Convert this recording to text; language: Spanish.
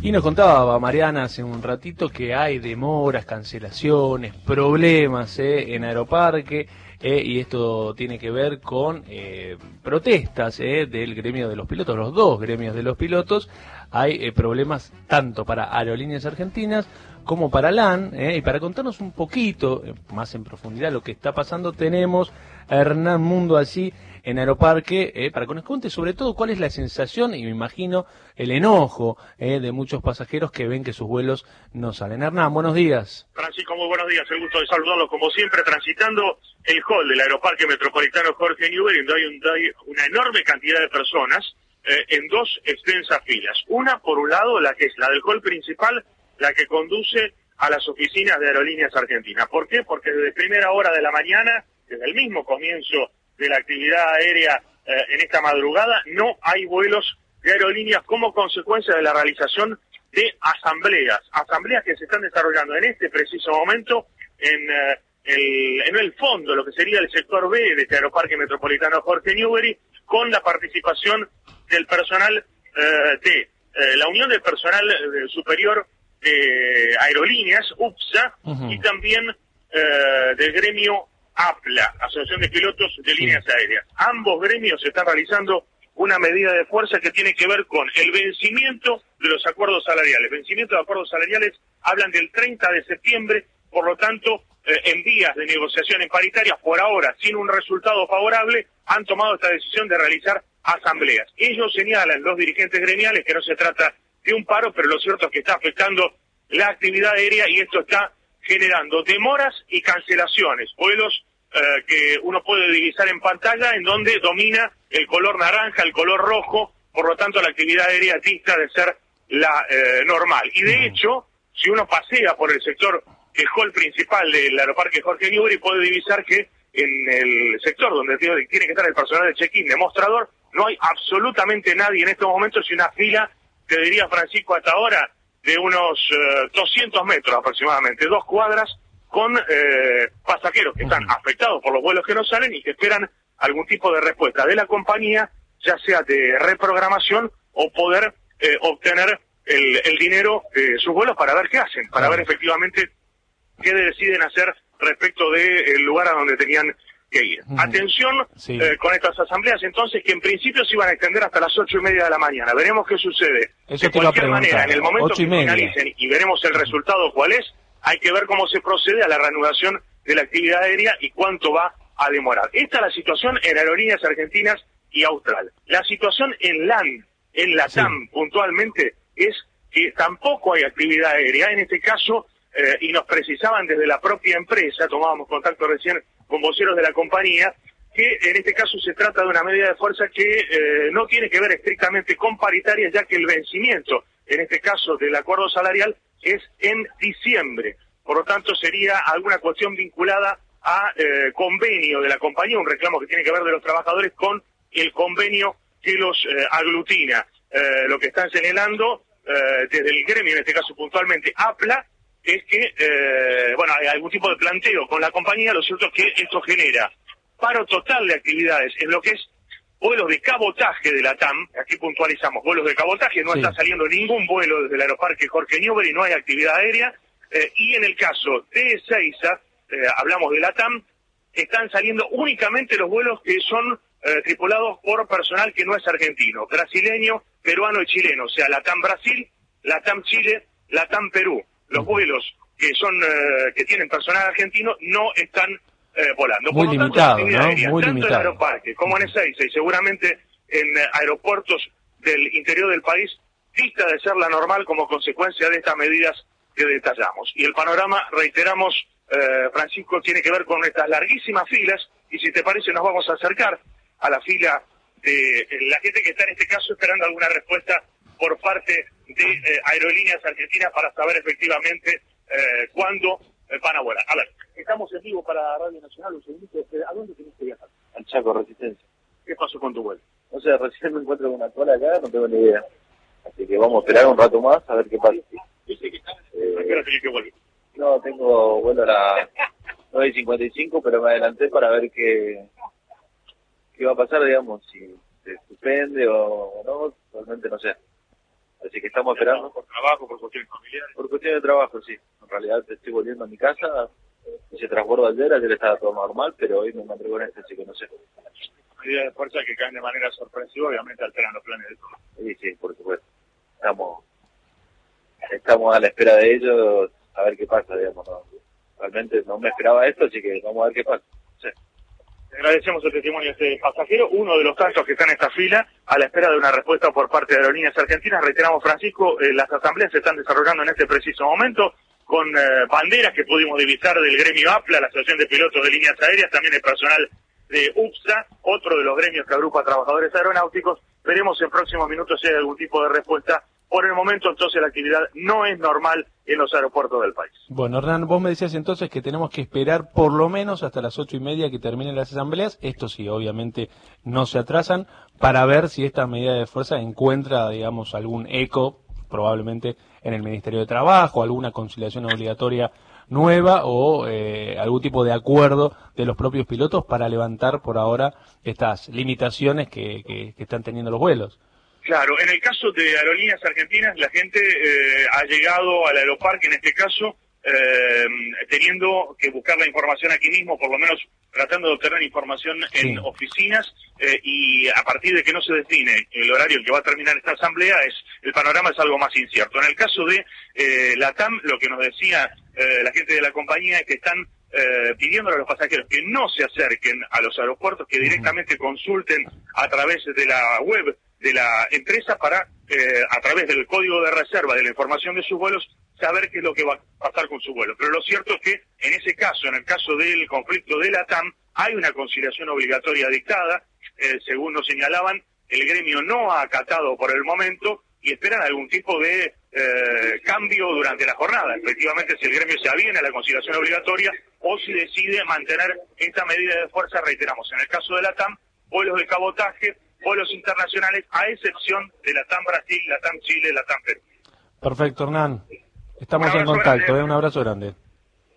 Y nos contaba Mariana hace un ratito que hay demoras, cancelaciones, problemas en Aeroparque, y esto tiene que ver con protestas del gremio de los pilotos, los dos gremios de los pilotos. Hay problemas tanto para Aerolíneas Argentinas como para LAN, y para contarnos un poquito más en profundidad lo que está pasando, tenemos a Hernán Mundo allí en Aeroparque, para que nos cuente sobre todo cuál es la sensación y me imagino el enojo de muchos pasajeros que ven que sus vuelos no salen. Hernán, buenos días. Francisco, muy buenos días, el gusto de saludarlos como siempre, transitando el hall del Aeroparque Metropolitano Jorge Newbery, donde hay una enorme cantidad de personas en dos extensas filas. Una, por un lado, la que es la del hall principal, la que conduce a las oficinas de Aerolíneas Argentinas. ¿Por qué? Porque desde primera hora de la mañana, desde el mismo comienzo de la actividad aérea en esta madrugada, no hay vuelos de aerolíneas como consecuencia de la realización de asambleas que se están desarrollando en este preciso momento en el fondo, lo que sería el sector B de este Aeroparque Metropolitano Jorge Newbery, con la participación del personal de la Unión del Personal Superior de Aerolíneas, UPSA, y también del gremio APLA, Asociación de Pilotos de Líneas Aéreas. Ambos gremios están realizando una medida de fuerza que tiene que ver con el vencimiento de los acuerdos salariales. Vencimiento de acuerdos salariales hablan del 30 de septiembre, por lo tanto, en vías de negociaciones paritarias, por ahora, sin un resultado favorable, han tomado esta decisión de realizar asambleas. Ellos señalan, los dirigentes gremiales, que no se trata de un paro, pero lo cierto es que está afectando la actividad aérea y esto está generando demoras y cancelaciones, vuelos que uno puede divisar en pantalla en donde domina el color naranja, el color rojo, por lo tanto la actividad aérea dista de ser la normal. Y de hecho, si uno pasea por el sector, el hall principal del Aeroparque Jorge Newbery, puede divisar que en el sector donde tiene que estar el personal de check-in, de mostrador, no hay absolutamente nadie en estos momentos y una fila, te diría Francisco, hasta ahora, de unos 200 metros aproximadamente, 2 cuadras, con pasajeros que están afectados por los vuelos que no salen y que esperan algún tipo de respuesta de la compañía, ya sea de reprogramación o poder obtener el dinero de sus vuelos para ver qué hacen, para ver efectivamente qué deciden hacer respecto del lugar a donde tenían que ir. Atención con estas asambleas entonces, que en principio se iban a extender hasta las 8:30 de la mañana. Veremos qué sucede. Eso de cualquier manera, en el momento que 8:30. finalicen y veremos el resultado cuál es, hay que ver cómo se procede a la reanudación de la actividad aérea y cuánto va a demorar. Esta es la situación en Aerolíneas Argentinas y Austral. La situación en LAN, en LATAM puntualmente, es que tampoco hay actividad aérea. En este caso, y nos precisaban desde la propia empresa, tomábamos contacto recién con voceros de la compañía, que en este caso se trata de una medida de fuerza que no tiene que ver estrictamente con paritarias, ya que el vencimiento, en este caso del acuerdo salarial, es en diciembre. Por lo tanto, sería alguna cuestión vinculada a convenio de la compañía, un reclamo que tiene que ver de los trabajadores con el convenio que los aglutina. Lo que están señalando desde el gremio, en este caso puntualmente APLA, es que, hay algún tipo de planteo con la compañía. Lo cierto es que esto genera paro total de actividades en lo que es vuelos de cabotaje de la TAM. Aquí puntualizamos, vuelos de cabotaje, no está saliendo ningún vuelo desde el Aeroparque Jorge Newbery, no hay actividad aérea, y en el caso de Ezeiza, hablamos de la TAM, están saliendo únicamente los vuelos que son tripulados por personal que no es argentino, brasileño, peruano y chileno, o sea, la TAM Brasil, la TAM Chile, la TAM Perú. Los vuelos que son que tienen personal argentino no están volando. Muy por lo tanto, limitado, actividad ¿no? aérea, Muy tanto limitado. en Aeroparque como en Ezeiza y seguramente en aeropuertos del interior del país, dista de ser la normal como consecuencia de estas medidas que detallamos. Y el panorama, reiteramos, Francisco, tiene que ver con estas larguísimas filas, y si te parece nos vamos a acercar a la fila de la gente que está en este caso esperando alguna respuesta por parte de Aerolíneas Argentinas para saber efectivamente cuándo van a volar. A ver, estamos en vivo para Radio Nacional, un segundito. ¿A dónde tenés que viajar? Al Chaco, Resistencia. ¿Qué pasó con tu vuelo? No sé, recién me encuentro con una cola acá, no tengo ni idea. Así que vamos a esperar un rato más a ver qué pasa. Dice que ¿a qué hora tenés que volver? No, tengo vuelo a las 9:55, pero me adelanté para ver qué va a pasar, digamos, si se suspende o no, realmente no sé. Así que que estamos esperando. ¿Por trabajo, por cuestiones familiares? Por cuestiones de trabajo, sí. En realidad estoy volviendo a mi casa, hice transbordo ayer estaba todo normal, pero hoy me encontré con esto, así que no sé. Medidas de fuerza que caen de manera sorpresiva, obviamente alteran los planes de todo. Sí, por supuesto. Estamos a la espera de ellos, a ver qué pasa, digamos. ¿No? Realmente no me esperaba esto, así que vamos a ver qué pasa. Sí. Agradecemos el testimonio de este pasajero, uno de los tantos que está en esta fila, a la espera de una respuesta por parte de Aerolíneas Argentinas. Reiteramos, Francisco, las asambleas se están desarrollando en este preciso momento, con banderas que pudimos divisar del gremio APLA, la Asociación de Pilotos de Líneas Aéreas, también el personal de UPSA, otro de los gremios que agrupa a trabajadores aeronáuticos. Veremos en próximos minutos si hay algún tipo de respuesta. Por el momento, entonces, la actividad no es normal en los aeropuertos del país. Bueno, Hernán, vos me decías entonces que tenemos que esperar por lo menos hasta las 8:30 que terminen las asambleas. Esto sí, obviamente, no se atrasan, para ver si esta medida de fuerza encuentra, digamos, algún eco, probablemente en el Ministerio de Trabajo, alguna conciliación obligatoria nueva o algún tipo de acuerdo de los propios pilotos para levantar por ahora estas limitaciones que están teniendo los vuelos. Claro, en el caso de Aerolíneas Argentinas, la gente ha llegado al aeroparque, en este caso, teniendo que buscar la información aquí mismo, por lo menos tratando de obtener información en oficinas, y a partir de que no se define el horario en que va a terminar esta asamblea, el panorama es algo más incierto. En el caso de la TAM, lo que nos decía la gente de la compañía es que están pidiéndole a los pasajeros que no se acerquen a los aeropuertos, que directamente consulten a través de la web de la empresa para, a través del código de reserva de la información de sus vuelos, saber qué es lo que va a pasar con su vuelo. Pero lo cierto es que en ese caso, en el caso del conflicto de la TAM, hay una conciliación obligatoria dictada, según nos señalaban, el gremio no ha acatado por el momento y esperan algún tipo de cambio durante la jornada. Efectivamente, si el gremio se aviene a la conciliación obligatoria o si decide mantener esta medida de fuerza, reiteramos, en el caso de la TAM, vuelos de cabotaje, vuelos internacionales, a excepción de la TAM Brasil, la TAM Chile, la TAM Perú. Perfecto, Hernán. Estamos en contacto, un abrazo grande.